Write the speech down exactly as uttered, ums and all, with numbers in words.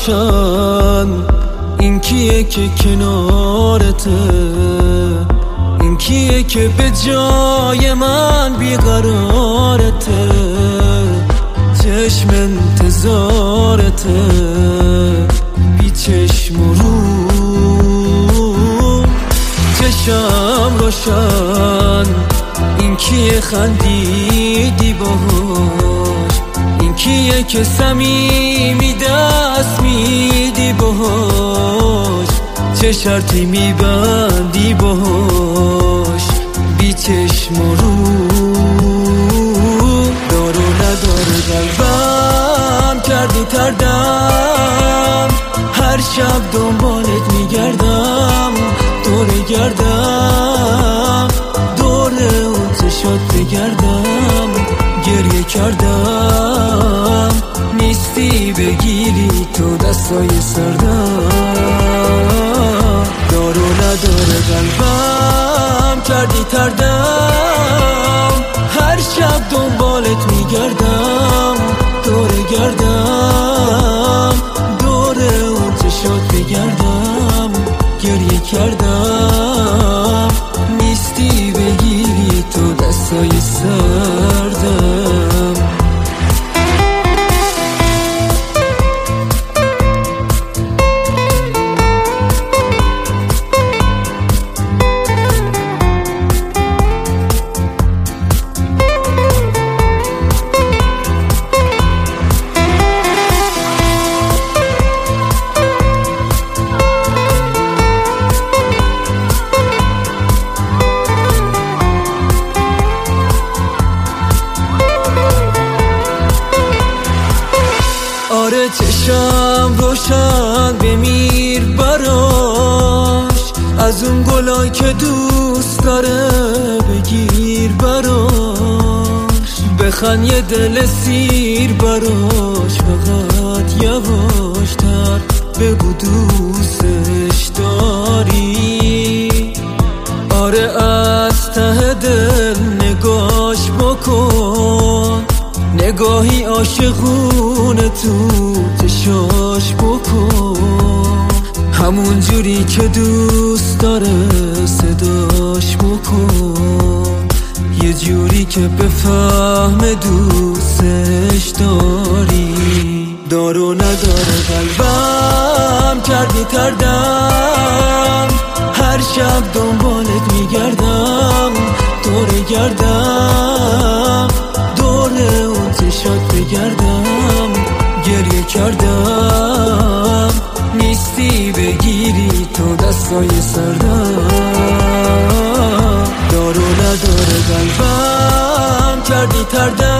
روشن، این کیه که کنارته؟ این کیه که به جای من بیقرارته؟ چشم انتظارته، بی چشم و رو، چشم روشن، این کیه خندیدی باهاش؟ این کیه که صمیمی دست میدی باهاش؟ چه شرطی میبندی باهاش؟ بی چشم و رو، دار و نداره قلبم کردی تردم، هر شب دنبالت میگردم، دور گردم، دور اون چشات بگردم، گریه کردم، نیستی بگیری تو دستای سردم، دار و نداره قلبم کردی تردم، هر شب دنبالت میگردم، دور گردم، دور اون چشات بگردم، گریه کردم، نیستی بگیری تو دستای سردم. آره چشم روشن، بمیر براش، از اون گلای که دوست داره بگیر براش، بخن یه دل سیر براش، فقط یواشتر بگو دوستش داری. آره از ته دل نگاش بکن، نگاهی عاشقونه تو چشاش بکن، همون جوری که دوست داره صداش بکن، یه جوری که بفهم دوستش داری. دار و نداره قلبم کردی تردم، هر شب دنبالت میگردم، دور گردم، دور اون چشات بگردم، گریه کردم، نیستی بگیری تو دستای سردم، دار و نداره قلبم کردی تردم،